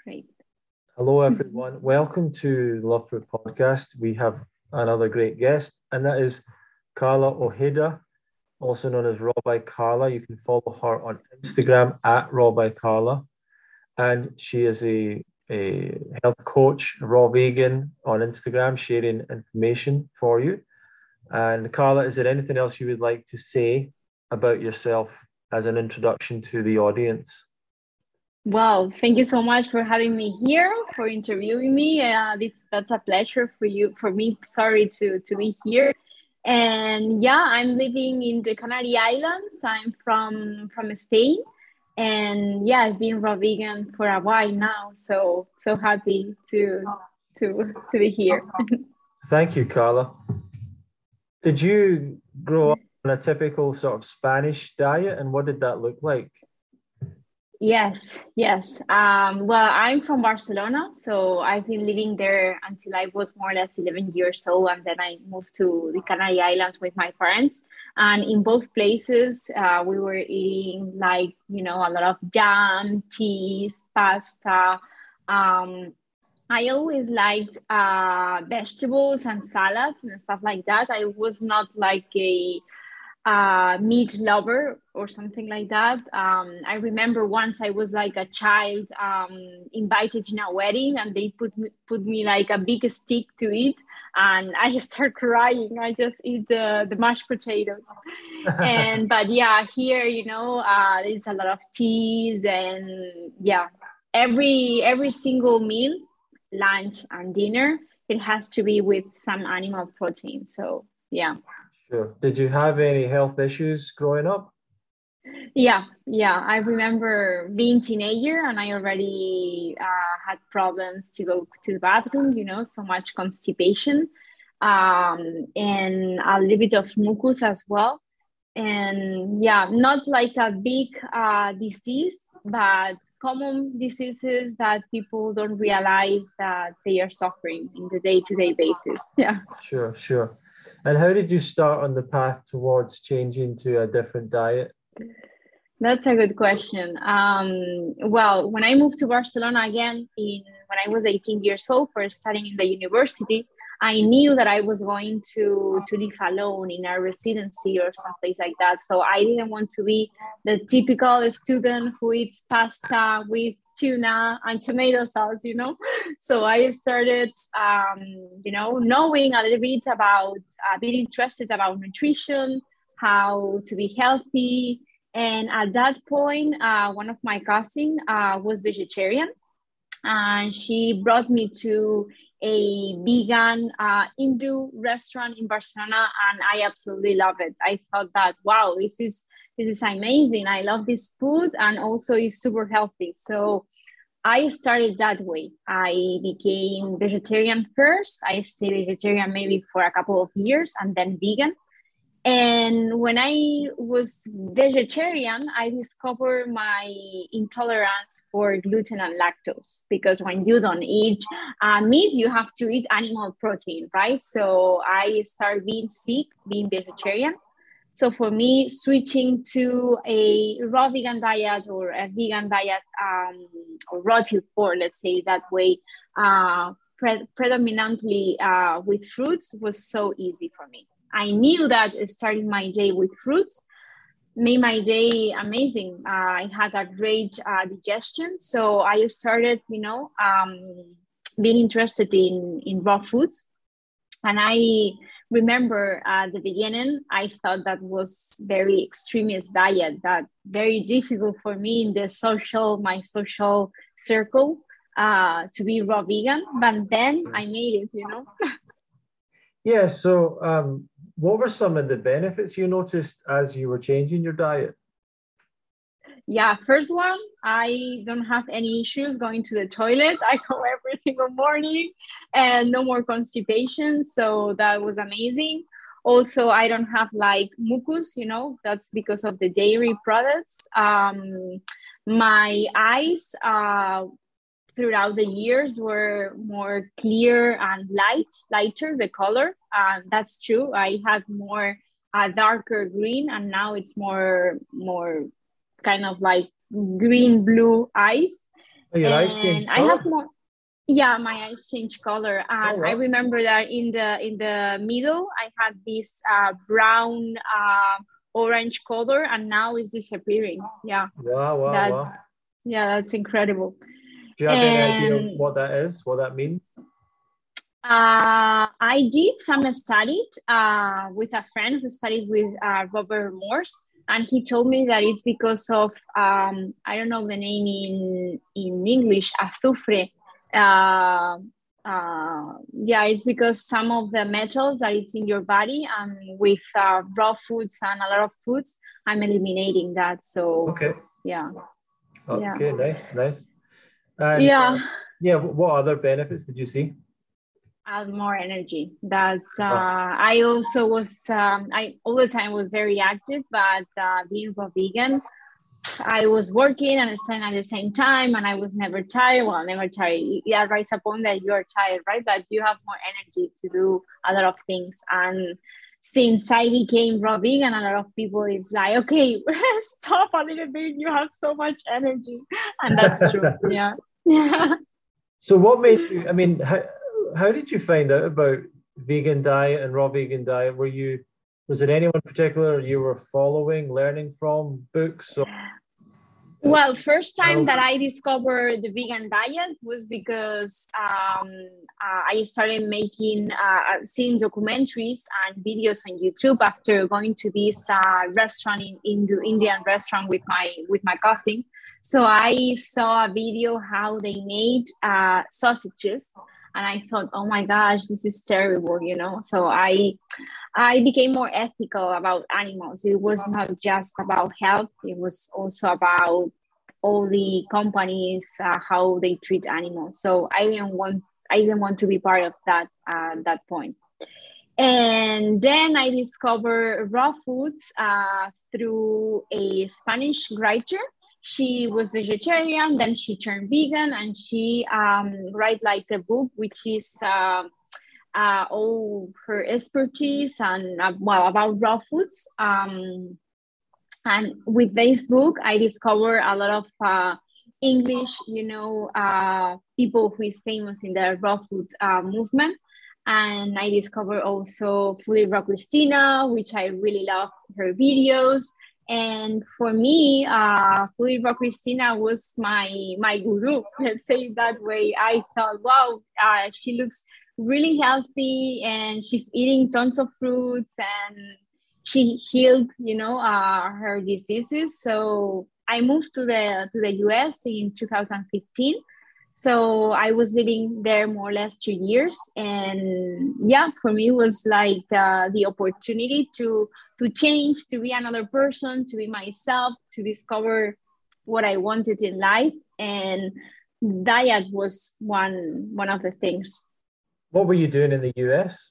Great. Hello, everyone. Welcome to the Love Food Podcast. We have another great guest, and that is Carla Ojeda, also known as Raw by Carla. You can follow her on Instagram at Raw by Carla, and she is a health coach, raw vegan on Instagram, sharing information for you. And Carla, is there anything else you would like to say about yourself as an introduction to the audience? Well, thank you so much for having me here, for interviewing me. That's a pleasure for me. Sorry to be here. And yeah, I'm living in the Canary Islands. I'm from Spain, and yeah, I've been raw vegan for a while now. So happy to be here. Thank you, Carla. Did you grow up on a typical sort of Spanish diet, and what did that look like? Yes, yes. Well, I'm from Barcelona, so I've been living there until I was more or less 11 years old, and then I moved to the Canary Islands with my parents. And in both places, we were eating like, a lot of jam, cheese, pasta. Um, I always liked vegetables and salads and stuff like that. I was not like a meat lover or something like that. I remember once I was like a child, invited in a wedding, and they put me like a big stick to eat, and I start crying. I just eat the mashed potatoes, and but yeah, here there's a lot of cheese, and yeah, every single meal, lunch and dinner, it has to be with some animal protein. So yeah. Sure. Did you have any health issues growing up? Yeah. I remember being teenager, and I already had problems to go to the bathroom. So much constipation, and a little bit of mucus as well. And yeah, not like a big disease, but common diseases that people don't realize that they are suffering in the day-to-day basis. Yeah. Sure, sure. And how did you start on the path towards changing to a different diet? That's a good question. Well, when I moved to Barcelona again, when I was 18 years old for studying in the university, I knew that I was going to live alone in a residency or someplace like that. So I didn't want to be the typical student who eats pasta with tuna and tomato sauce. So I started, knowing a little bit about, being interested about nutrition, how to be healthy, and at that point, one of my cousins was vegetarian, and she brought me to a vegan Hindu restaurant in Barcelona, and I absolutely love it. I thought that, wow, this is amazing. I love this food, and also it's super healthy. So I started that way. I became vegetarian first. I stayed vegetarian maybe for a couple of years, and then vegan. And when I was vegetarian, I discovered my intolerance for gluten and lactose, because when you don't eat meat, you have to eat animal protein, right? So I started being sick, being vegetarian. So for me, switching to a raw vegan diet, or a vegan diet, or raw till four, let's say that way, predominantly with fruits, was so easy for me. I knew that starting my day with fruits made my day amazing. I had a great digestion. So I started, being interested in raw foods. And I remember at the beginning, I thought that was very extremist diet, that very difficult for me in my social circle, to be raw vegan. But then I made it. Yeah, so what were some of the benefits you noticed as you were changing your diet? Yeah, first one, I don't have any issues going to the toilet. I go every single morning, and no more constipation. So that was amazing. Also, I don't have like mucus, that's because of the dairy products. My eyes, throughout the years, were more clear and lighter, the color. That's true. I had more darker green, and now it's more kind of like green blue eyes. Oh, your eyes And changed I have color? more. Yeah, my eyes change color, Oh, and I wow. remember that in the middle I had this brown orange color, and now it's disappearing. Yeah, Wow, wow, wow. that's that's incredible. Do you have any idea And what that is, what that means? I did some studied with a friend who studied with Robert Morse, and he told me that it's because of I don't know the name in English, azufre. Uh, yeah, it's because some of the metals that it's in your body, and with raw foods and a lot of foods, I'm eliminating that. So Okay. yeah, yeah, Okay, nice, nice. And yeah. yeah, what other benefits did you see? Add more energy. That's Ah, I also was I all the time was very active, but being a vegan, I was working and studying at the same time, and I was never tired. Well, never tired. Yeah, right. It's a point that you are tired, right? But you have more energy to do a lot of things. And since I became raw vegan, a lot of people it's like, okay, stop a little bit. You have so much energy, and that's true. Yeah, yeah. so what made you, I mean, how did you find out about vegan diet and raw vegan diet? Was it anyone particular you were following, learning from, books or Well, first time channels? that I discovered the vegan diet was because I started making, seeing documentaries and videos on YouTube after going to this restaurant in the Indian restaurant with my cousin. So I saw a video how they made sausages, and I thought, oh my gosh, this is terrible, you know. So I became more ethical about animals. It was not just about health, it was also about all the companies, how they treat animals. So I didn't want to be part of that point. And then I discovered raw foods through a Spanish writer. She was vegetarian, then she turned vegan, and she write like a book which is all her expertise and well about raw foods. And with this book, I discovered a lot of English, people who is famous in the raw food movement. And I discovered also Fully Raw Christina, which I really loved her videos. And for me, Fully Raw Christina was my guru. Let's say it that way. I thought, wow, she looks really healthy, and she's eating tons of fruits, and she healed, her diseases. So I moved to the US in 2015. So I was living there more or less 2 years, and yeah, for me it was like the opportunity to change, to be another person, to be myself, to discover what I wanted in life, and diet was one of the things. What were you doing in the US?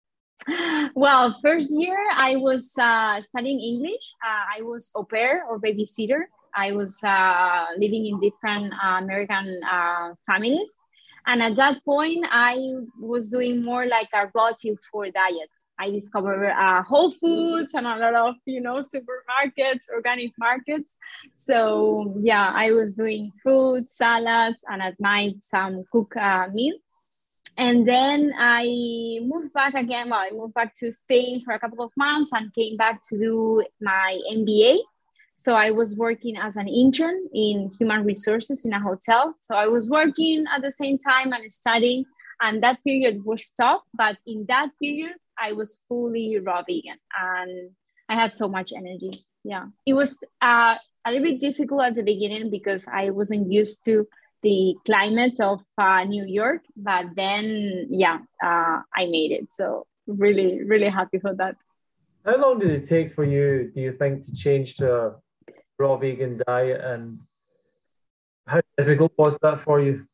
Well, first year I was studying English. I was au pair or babysitter. I was living in different American families. And at that point, I was doing more like a raw till four diet. I discovered Whole Foods and a lot of, supermarkets, organic markets. So yeah, I was doing fruits, salads, and at night some cook meal. And then I moved back again. Well, I moved back to Spain for a couple of months and came back to do my MBA. So I was working as an intern in human resources in a hotel. So I was working at the same time and studying, and that period was tough. But in that period, I was fully raw vegan, and I had so much energy. Yeah, it was a little bit difficult at the beginning because I wasn't used to the climate of New York, but then yeah, I made it. So really, really happy for that. How long did it take for you, do you think, to change to a raw vegan diet, and how difficult was that for you?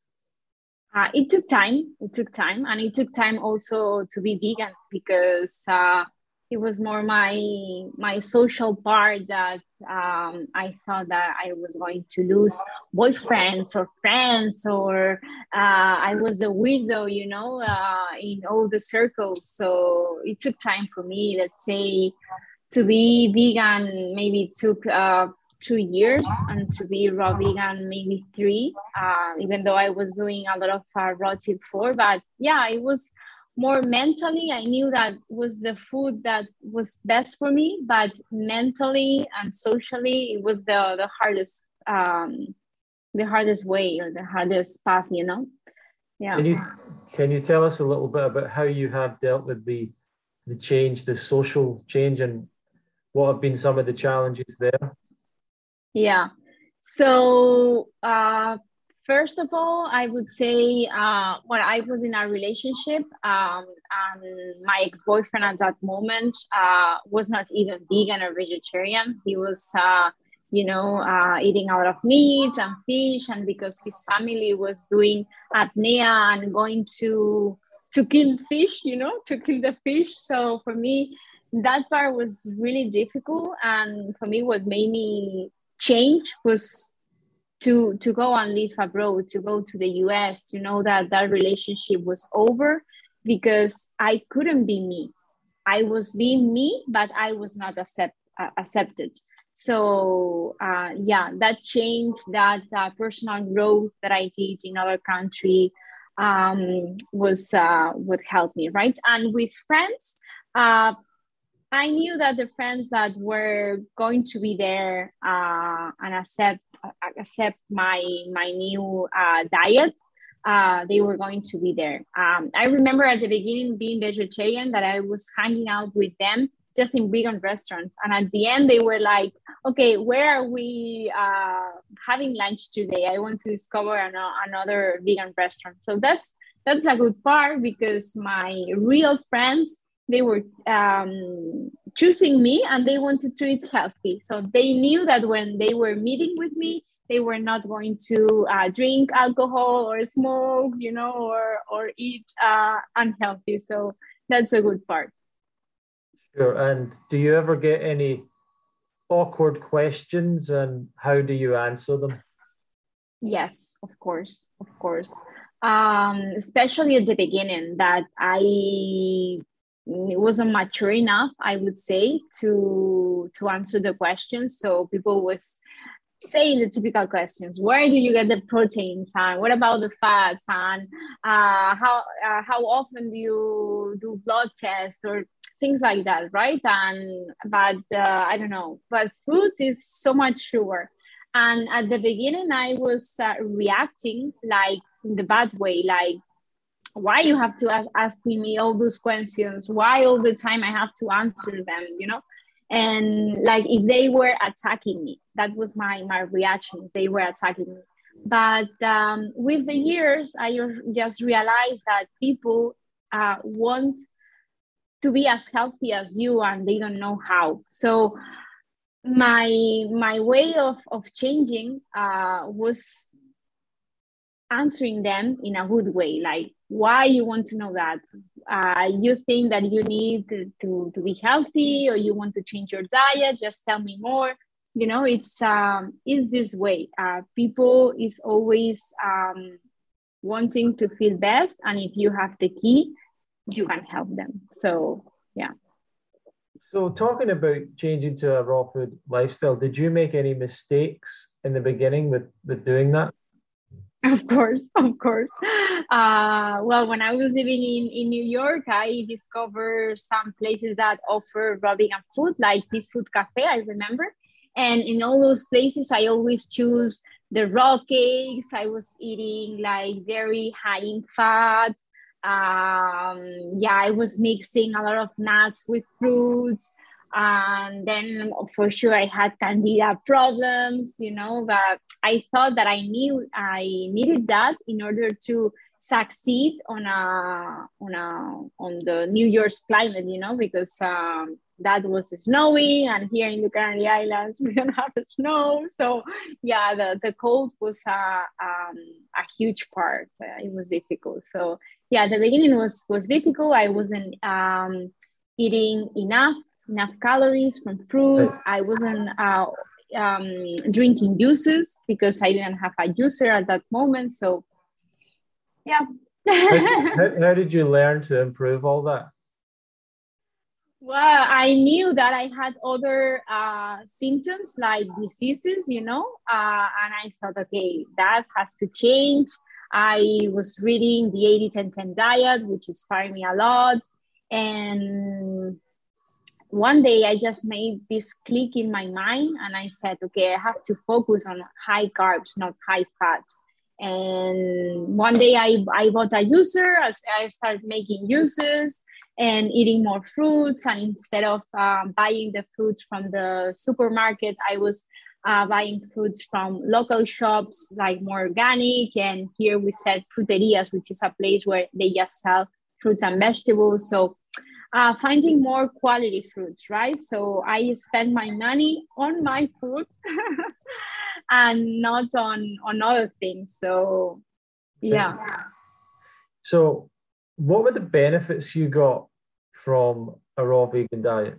It took time. It took time, and it took time also to be vegan because it was more my social part that I thought that I was going to lose boyfriends or friends, or I was a widow, in all the circles. So it took time for me. Let's say to be vegan, maybe it took 2 years, and to be raw vegan maybe 3, even though I was doing a lot of raw tip 4. But yeah, it was more mentally. I knew that was the food that was best for me, but mentally and socially, it was the hardest way, or the hardest path, Yeah. Can you tell us a little bit about how you have dealt with the change, the social change, and what have been some of the challenges there? Yeah. So, first of all, I would say when I was in a relationship, and my ex-boyfriend at that moment was not even vegan or vegetarian. He was, eating a lot of meat and fish, and because his family was doing apnea and going to kill fish, to kill the fish. So for me, that part was really difficult. And for me, what made me change was to go and live abroad, to go to the US, to know that that relationship was over, because I couldn't be me. I was being me, but I was not accepted. So that change, that personal growth that I did in other country was what helped me, right? And with friends, I knew that the friends that were going to be there and accept my new diet, they were going to be there. I remember at the beginning being vegetarian, that I was hanging out with them just in vegan restaurants, and at the end they were like, "Okay, where are we having lunch today? I want to discover another vegan restaurant." So that's a good part, because my real friends, they were choosing me, and they wanted to eat healthy. So they knew that when they were meeting with me, they were not going to drink alcohol or smoke, or eat unhealthy. So that's a good part. Sure. And do you ever get any awkward questions, and how do you answer them? Yes, of course. Especially at the beginning, that I wasn't mature enough, I would say, to answer the questions. So people was saying the typical questions: where do you get the proteins, and what about the fats, and how often do you do blood tests, or things like that, right? But I don't know, but food is so much sugar. And at the beginning, I was reacting like in the bad way, like, why you have to ask me all those questions, why all the time I have to answer them, and like if they were attacking me. That was my reaction, they were attacking me. But with the years, I just realized that people want to be as healthy as you, and they don't know how. So my way of changing was answering them in a good way, like, why you want to know that? You think that you need to be healthy, or you want to change your diet? Just tell me more. It's this way. People is always wanting to feel best, and if you have the key, you can help them. So yeah. So talking about changing to a raw food lifestyle, did you make any mistakes in the beginning with doing that? Of course. Well, when I was living in New York, I discovered some places that offer raw vegan food, like this food cafe, I remember. And in all those places, I always choose the raw cakes. I was eating like very high in fat. I was mixing a lot of nuts with fruits. And then for sure I had candida problems, but I thought that I needed that in order to succeed on the New Year's climate, because that was snowing, and here in the Canary Islands we don't have snow. So yeah, the cold was a huge part. It was difficult. So yeah, the beginning was difficult. I wasn't eating enough calories from fruits. I wasn't drinking juices because I didn't have a juicer at that moment. So yeah. How did you learn to improve all that? Well, I knew that I had other symptoms like diseases, and I thought, okay, that has to change. I was reading the 80-10-10 diet, which inspired me a lot. And one day I just made this click in my mind and I said, okay, I have to focus on high carbs, not high fat. And one day I bought a juicer. I started making juices and eating more fruits. And instead of buying the fruits from the supermarket, I was buying fruits from local shops, like more organic. And here we said fruterias, which is a place where they just sell fruits and vegetables. So finding more quality fruits, right? So I spend my money on my food and not on other things. So yeah. So what were the benefits you got from a raw vegan diet?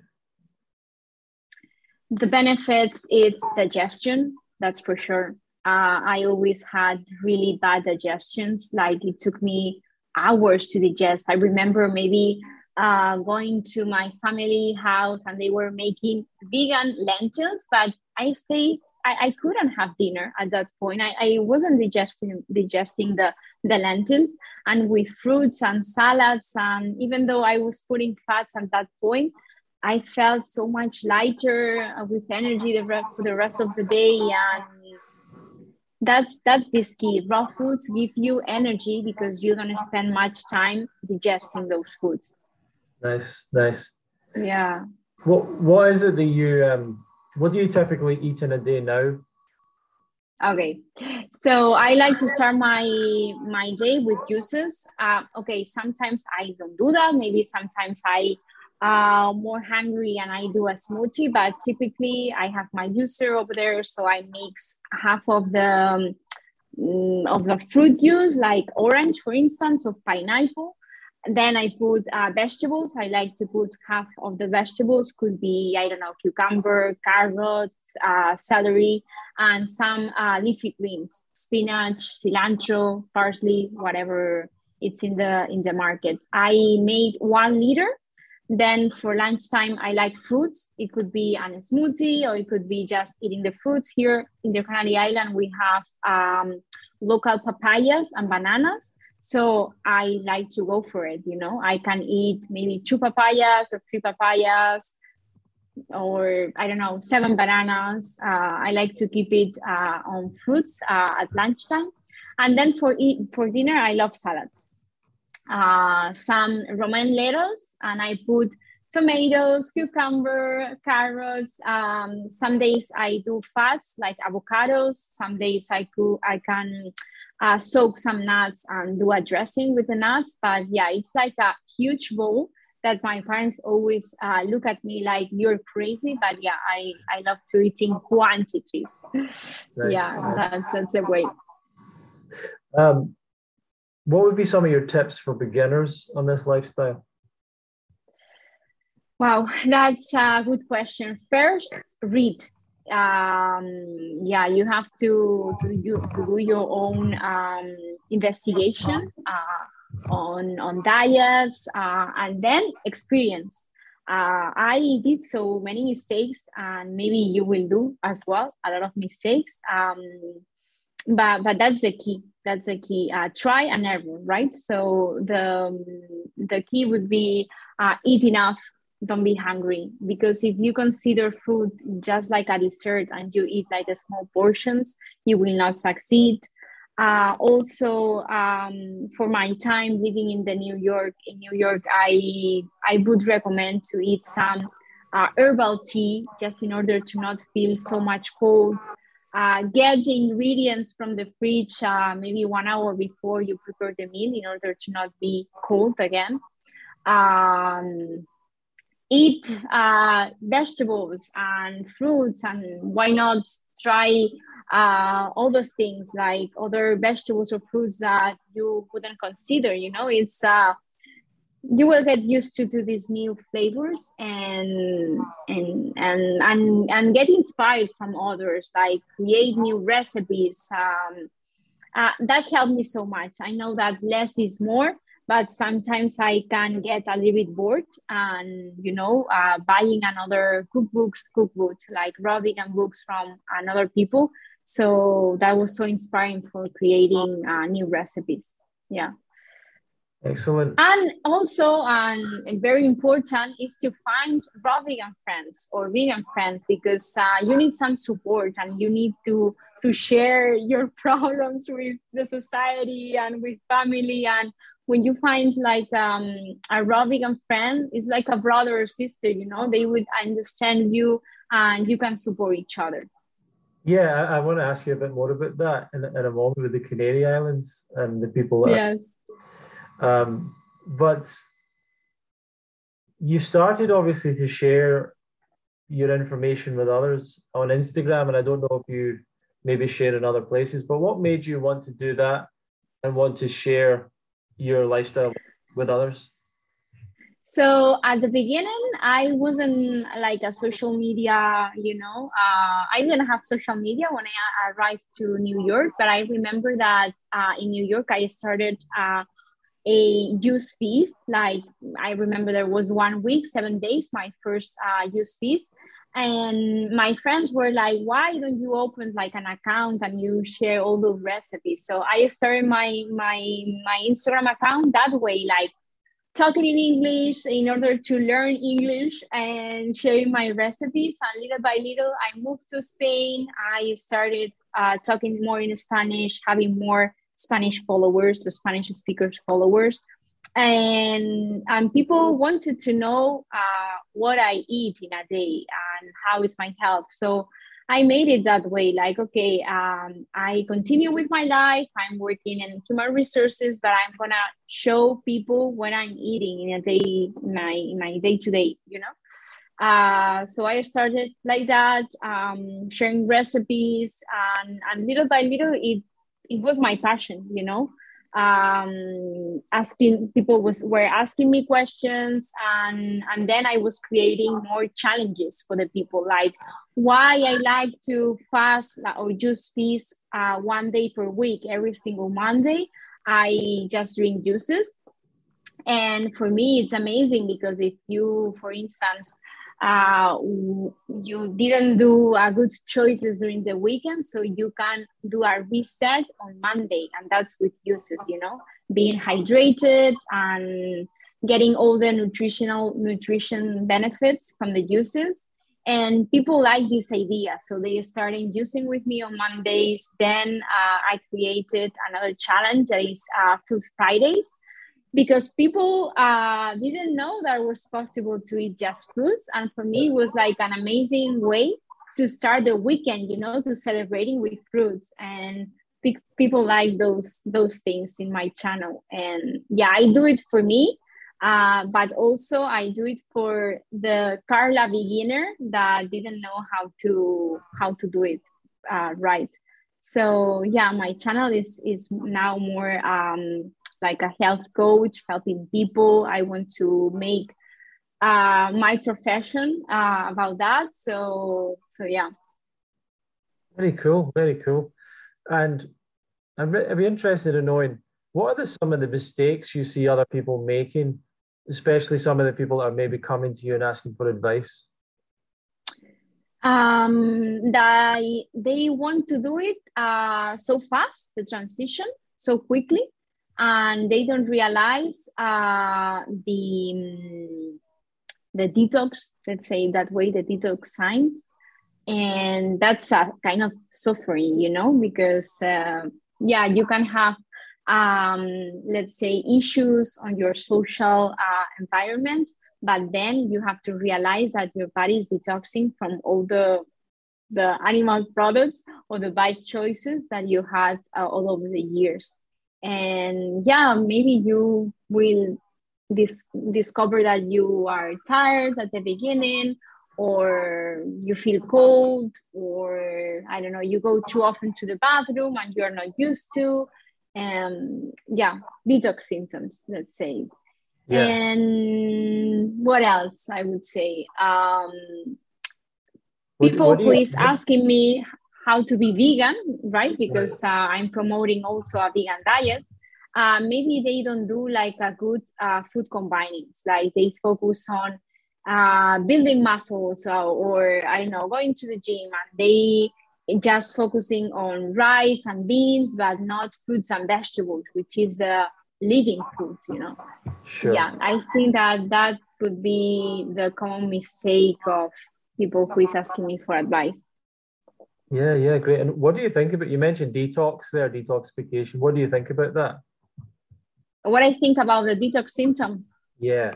The benefits, it's digestion, that's for sure. I always had really bad digestions. Like it took me hours to digest. I remember maybe going to my family house and they were making vegan lentils, but I couldn't have dinner at that point. I wasn't digesting the lentils, and with fruits and salads. And even though I was putting fats at that point, I felt so much lighter with energy for the rest of the day. And that's this key. Raw foods give you energy because you don't spend much time digesting those foods. Nice. Yeah. What is it that you what do you typically eat in a day now? Okay, so I like to start my day with juices. Okay, sometimes I don't do that.Maybe sometimes I more hungry and I do a smoothie, but typically I have my juicer over there, so I mix half of the fruit juice, like orange, for instance, or pineapple. Then I put vegetables. I like to put half of the vegetables, could be, I don't know, cucumber, carrots, celery, and some leafy greens, spinach, cilantro, parsley, whatever it's in the market. I made 1 liter. Then for lunchtime, I like fruits. It could be a smoothie or it could be just eating the fruits. Here in the Canary Island, we have local papayas and bananas. So I like to go for it. I can eat maybe 2 papayas or 3 papayas, or I don't know, 7 bananas. I like to keep it on fruits at lunchtime. And then for dinner, I love salads. Some romaine lettuce, and I put tomatoes, cucumber, carrots. Some days I do fats like avocados. Some days I can soak some nuts and do a dressing with the nuts. But yeah, it's like a huge bowl that my parents always look at me like, you're crazy. But yeah, I love to eat in quantities. Nice. Yeah, that's the way. What would be some of your tips for beginners on this lifestyle? Wow, that's a good question. First, read. You have to do your own investigation on diets, and then experience. I did so many mistakes, and maybe you will do as well a lot of mistakes. But that's the key. That's the key. Try and error, right? So the key would be eat enough. Don't be hungry, because if you consider food just like a dessert and you eat like the small portions, you will not succeed. Also, for my time living in New York, I would recommend to eat some herbal tea, just in order to not feel so much cold. Get the ingredients from the fridge maybe 1 hour before you prepare the meal, in order to not be cold again. Eat vegetables and fruits, and why not try other things like other vegetables or fruits that you wouldn't consider. It's you will get used to these new flavors and get inspired from others, like create new recipes. That helped me so much. I know that less is more, but sometimes I can get a little bit bored and, buying another cookbooks, like raw vegan books from another people. So that was so inspiring for creating new recipes. Yeah. Excellent. And also, very important is to find raw vegan friends or vegan friends, because you need some support and you need to share your problems with the society and with family. And when you find like a raw vegan friend, it's like a brother or sister, they would understand you and you can support each other. Yeah, I want to ask you a bit more about that in a moment with the Canary Islands and the people that Yes. But you started obviously to share your information with others on Instagram, and I don't know if you maybe share in other places, but what made you want to do that and want to share your lifestyle with others? So at the beginning, I wasn't like a social media, I didn't have social media when I arrived to New York, but I remember that in New York, I started a use feast. Like I remember there was 1 week, 7 days, my first use feast. And my friends were like, why don't you open like an account and you share all the recipes? So I started my Instagram account that way, like talking in English in order to learn English and sharing my recipes. And little by little, I moved to Spain. I started talking more in Spanish, having more Spanish followers, or Spanish speakers followers. And people wanted to know what I eat in a day and how is my health. So I made it that way. Like, okay, I continue with my life. I'm working in human resources, but I'm gonna show people what I'm eating in a day, my day to day. So I started like that, sharing recipes, and little by little, it was my passion. Asking people were asking me questions, and then I was creating more challenges for the people, like why I like to fast or just feast 1 day per week. Every single Monday I just drink juices, and for me it's amazing because if you, for instance, you didn't do good choices during the weekend, so you can do a reset on Monday, and that's with juices, being hydrated and getting all the nutrition benefits from the juices. And people like this idea, so they started using with me on Mondays. Then I created another challenge that is Food Fridays, because people didn't know that it was possible to eat just fruits. And for me, it was like an amazing way to start the weekend, to celebrating with fruits. And people like those things in my channel. And yeah, I do it for me, but also I do it for the Carla beginner that didn't know how to do it right. So yeah, my channel is now more like a health coach, helping people. I want to make my profession about that. So yeah. Very cool, very cool. And I'd be interested in knowing, what are some of the mistakes you see other people making, especially some of the people that are maybe coming to you and asking for advice? That they want to do it so fast, the transition so quickly, and they don't realize the detox, let's say that way, the detox signs. And that's a kind of suffering, because you can have let's say issues on your social environment, but then you have to realize that your body is detoxing from all the animal products or the bad choices that you had all over the years. And yeah, maybe you will discover that you are tired at the beginning, or you feel cold, or I don't know, you go too often to the bathroom and you're not used to. Detox symptoms, let's say. Yeah. And what else I would say? People who is asking me how to be vegan, right? Because I'm promoting also a vegan diet. maybe they don't do like a good food combinings. Like they focus on building muscles, or I don't know, going to the gym, and they just focusing on rice and beans, but not fruits and vegetables, which is the living foods, you know. Sure. Yeah, I think that could be the common mistake of people who is asking me for advice. Yeah, great. And what do you think about, you mentioned detox there, detoxification. What do you think about that? What I think about the detox symptoms? Yeah.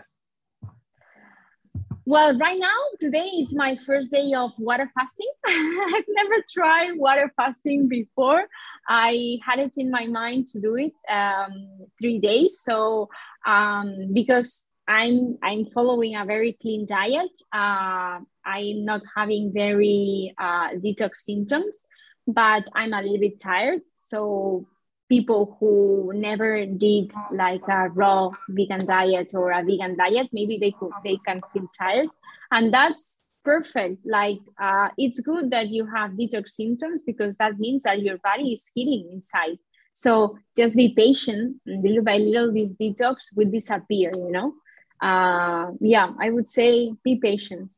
Well, right now, today, it's my first day of water fasting. I've never tried water fasting before. I had it in my mind to do it 3 days. So because I'm following a very clean diet, I'm not having very detox symptoms, but I'm a little bit tired. So people who never did like a raw vegan diet or a vegan diet, maybe they can feel tired, and that's perfect. Like it's good that you have detox symptoms, because that means that your body is healing inside. So just be patient, little by little this detox will disappear, you know. Yeah, I would say be patient.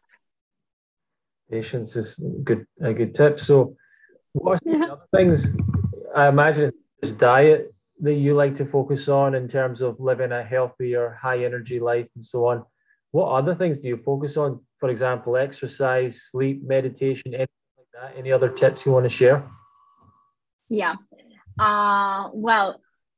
Patience is a good tip. So what are some other things, I imagine it's diet that you like to focus on in terms of living a healthier, high energy life and so on. What other things do you focus on? For example, exercise, sleep, meditation, anything like that? Any other tips you want to share? Yeah. Well,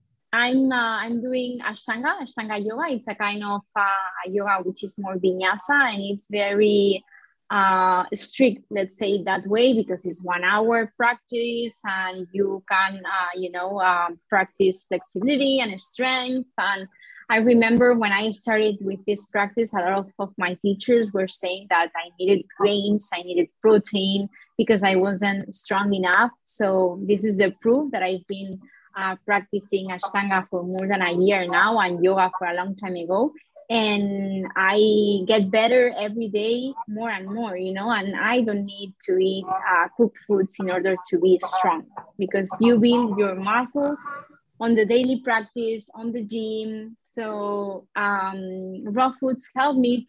I'm doing Ashtanga yoga. It's a kind of yoga which is more vinyasa, and it's very strict, let's say that way, because it's 1 hour practice, and you can practice flexibility and strength. And I remember when I started with this practice, a lot of my teachers were saying that I needed grains, I needed protein, because I wasn't strong enough. So this is the proof that I've been practicing Ashtanga for more than a year now, and yoga for a long time ago. And I get better every day, more and more, you know, and I don't need to eat cooked foods in order to be strong, because you build your muscle on the daily practice, on the gym. So raw foods help me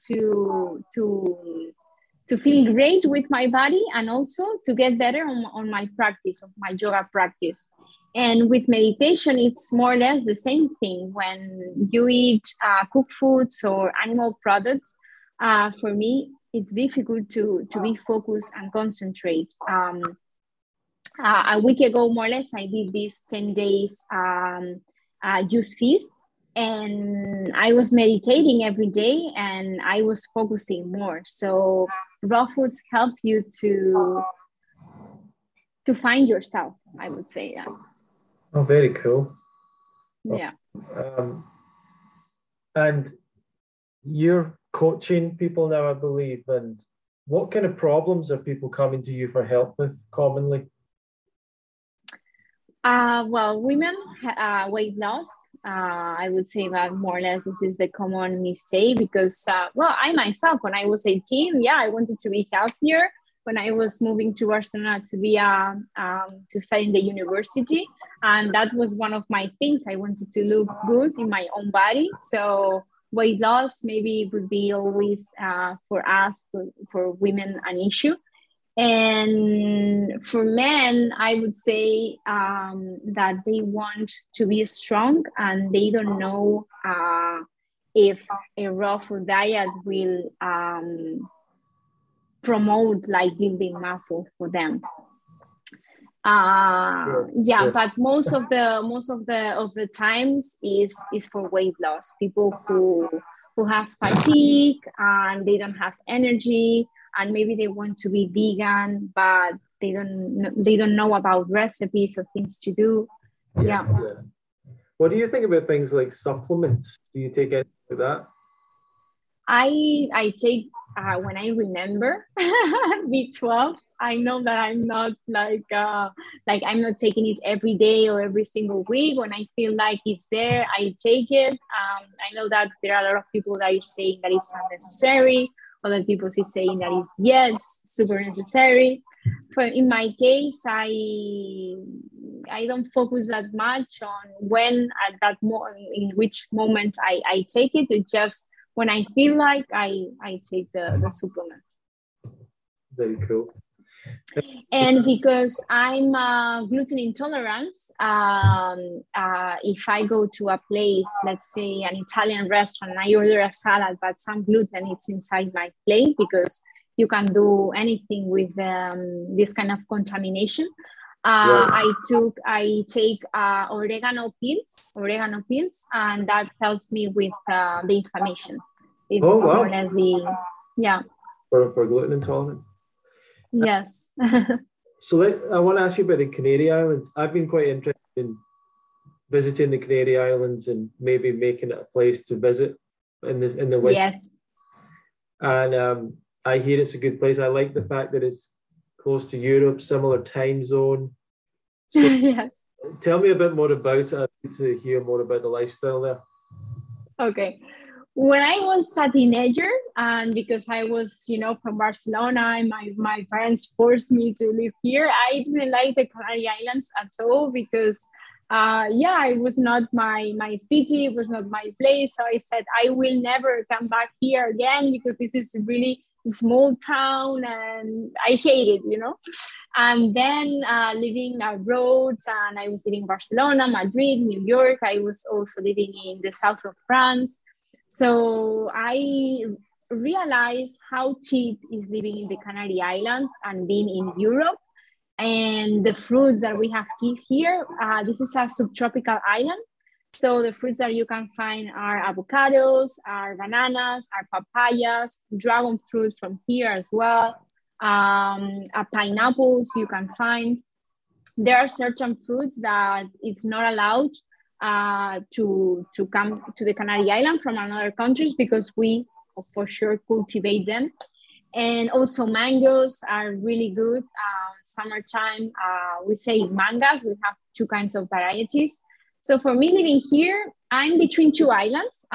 to feel great with my body, and also to get better on my practice, of my yoga practice. And with meditation, it's more or less the same thing. When you eat cooked foods or animal products, for me, it's difficult to be focused and concentrate. A week ago, more or less, I did this 10 days juice feast, and I was meditating every day, and I was focusing more. So raw foods help you to find yourself, I would say. Yeah. Oh, very cool. Yeah. And you're coaching people now, I believe. And what kind of problems are people coming to you for help with commonly? Well, women weight loss. I would say that more or less this is the common mistake, because, well, I myself, when I was 18, yeah, I wanted to be healthier. When I was moving to Barcelona to be to study in the university, and that was one of my things. I wanted to look good in my own body. So weight loss maybe would be always for us, for women, an issue. And for men, I would say that they want to be strong, and they don't know if a raw food diet will promote like building muscle for them. Yeah, but most of the times is for weight loss. People who has fatigue, and they don't have energy, and maybe they want to be vegan, but they don't know about recipes or things to do. Yeah. What do you think about things like supplements? Do you take anything like that? I take when I remember B12. I know that I'm not like I'm not taking it every day or every single week. When I feel like it's there, I take it. I know that there are a lot of people that are saying that it's unnecessary. Other people is saying that it's, yes, super necessary. But in my case, I I don't focus that much on when at that in which moment I take it. It's just when I feel like I take the supplement. Very cool. And because I'm gluten intolerant, if I go to a place, let's say an Italian restaurant, I order a salad, but some gluten it's inside my plate because you can do anything with this kind of contamination. Right. I take oregano pills, and that helps me with the inflammation. It's more or less for gluten intolerance. Yes. So I want to ask you about the Canary Islands. I've been quite interested in visiting the Canary Islands and maybe making it a place to visit in the winter. Yes. And I hear it's a good place. I like the fact that it's close to Europe, similar time zone. So yes. Tell me a bit more about it. I'd like to hear more about the lifestyle there. Okay. When I was a teenager, and because I was, from Barcelona, and my parents forced me to live here, I didn't like the Canary Islands at all because, it was not my city, it was not my place. So I said, I will never come back here again because this is really small town and I hate it, And then living abroad, and I was living in Barcelona, Madrid, New York. I was also living in the south of France. So I realized how cheap is living in the Canary Islands and being in Europe, and the fruits that we have here. This is a subtropical island. So the fruits that you can find are avocados, are bananas, are papayas, dragon fruit from here as well, pineapples you can find. There are certain fruits that it's not allowed to come to the Canary Island from another countries because we for sure cultivate them. And also mangoes are really good. Summertime, we say mangas. We have two kinds of varieties. So for me living here, I'm between two islands.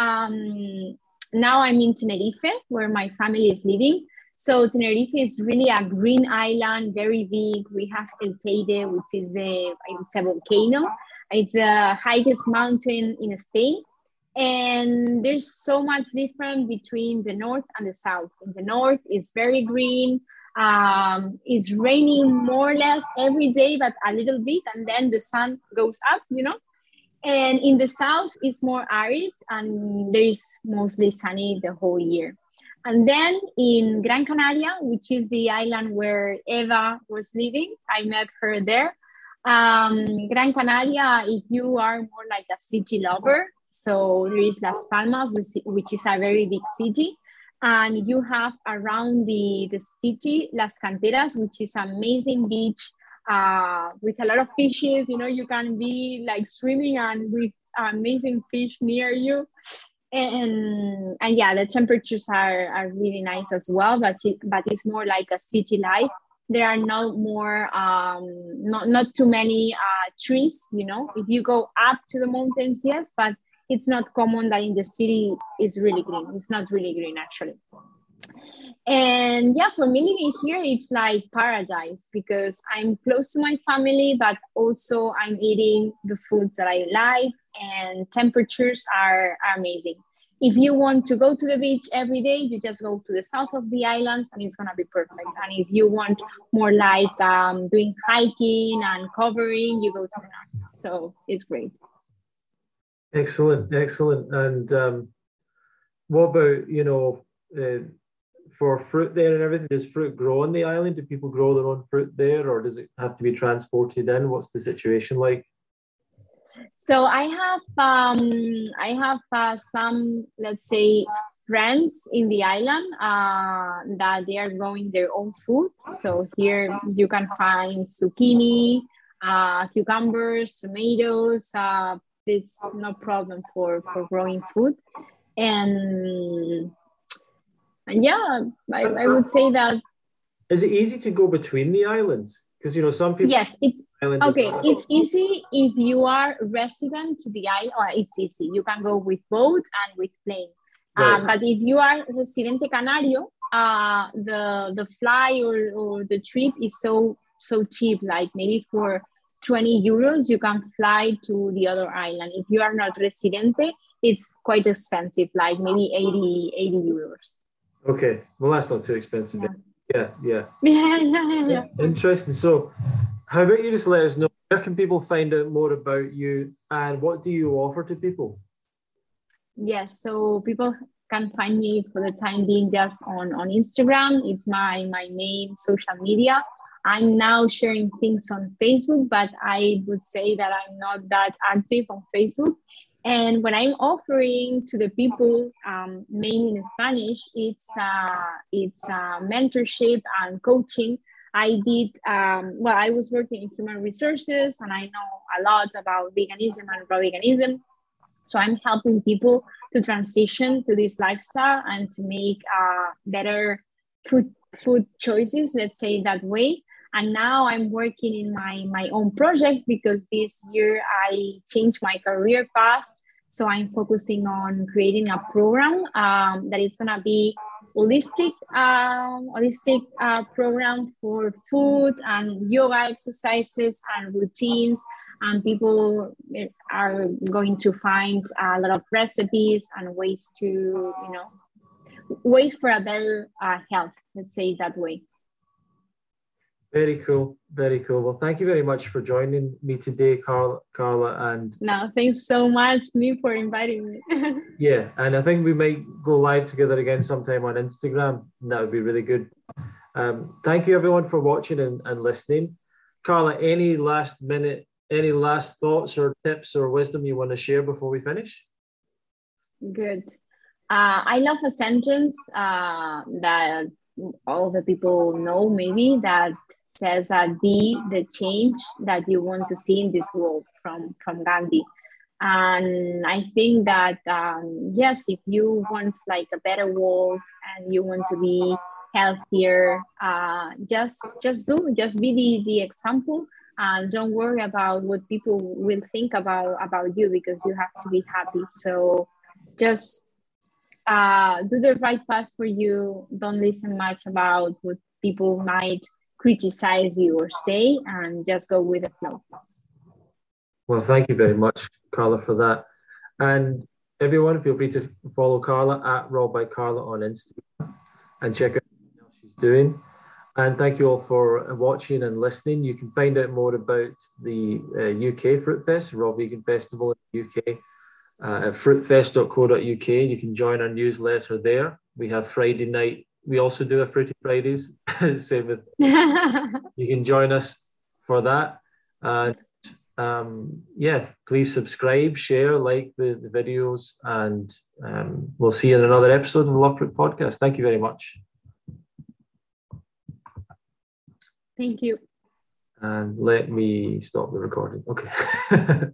Now I'm in Tenerife, where my family is living. So Tenerife is really a green island, very big. We have El Teide, which is it's a volcano. It's the highest mountain in Spain. And there's so much different between the north and the south. In the north, it's very green. It's raining more or less every day, but a little bit, and then the sun goes up, And in the south, it's more arid, and there is mostly sunny the whole year. And then in Gran Canaria, which is the island where Eva was living, I met her there. Gran Canaria, if you are more like a city lover, so there is Las Palmas, which is a very big city, and you have around the city Las Canteras, which is an amazing beach with a lot of fishes. You can be like swimming and with amazing fish near you. And the temperatures are really nice as well, but it's more like a city life. There are not too many trees, If you go up to the mountains, yes, but it's not common that in the city is really green. It's not really green, actually. And for me living here, it's like paradise because I'm close to my family, but also I'm eating the foods that I like, and temperatures are amazing. If you want to go to the beach every day, you just go to the south of the islands and it's going to be perfect. And if you want more like doing hiking and covering, you go to the north. So it's great. Excellent. And what about, for fruit there and everything, does fruit grow on the island? Do people grow their own fruit there, or does it have to be transported in? What's the situation like? So I have some, let's say, friends in the island that they are growing their own food. So here you can find zucchini, cucumbers, tomatoes. It's no problem for growing food. And I would say that. Is it easy to go between the islands? Because some people. Yes, it's okay. It's easy if you are resident to the island, or it's easy. You can go with boat and with plane. Right. But if you are residente canario, the fly or the trip is so cheap. Like maybe for 20 euros, you can fly to the other island. If you are not residente, it's quite expensive, like maybe 80 euros. Okay, well, that's not too expensive. Yeah. Yeah. Interesting. So, how about you just let us know, where can people find out more about you and what do you offer to people? Yes, so people can find me for the time being just on Instagram. It's my main social media. I'm now sharing things on Facebook, but I would say that I'm not that active on Facebook. And what I'm offering to the people, mainly in Spanish, it's mentorship and coaching. I was working in human resources, and I know a lot about veganism and raw veganism. So I'm helping people to transition to this lifestyle and to make better food choices, let's say that way. And now I'm working in my own project because this year I changed my career path. So I'm focusing on creating a program that is gonna be holistic program for food and yoga exercises and routines, and people are going to find a lot of recipes and ways for a better health, let's say that way. Very cool. Well, thank you very much for joining me today, Carla. And no, thanks so much, for inviting me. Yeah, and I think we might go live together again sometime on Instagram. That would be really good. Thank you everyone for watching and listening. Carla, any last thoughts or tips or wisdom you want to share before we finish? Good. I love a sentence that all the people know, maybe, that says that be the change that you want to see in this world, from Gandhi. And I think that, yes, if you want like a better world and you want to be healthier, just be the example. And don't worry about what people will think about you, because you have to be happy. So just do the right path for you. Don't listen much about what people might criticize you or say, and just go with the flow. Well, thank you very much, Carla, for that. And everyone, feel free to follow Carla at Raw by Carla on Instagram and check out what she's doing. And thank you all for watching and listening. You can find out more about the UK Fruit Fest, Raw Vegan Festival in the UK, at fruitfest.co.uk. You can join our newsletter there. We have Friday night. We also do a Fruity Fridays. Same with you can join us for that. And please subscribe, share, like the videos, and we'll see you in another episode of the Love Fruit Podcast. Thank you very much. Thank you. And let me stop the recording. Okay.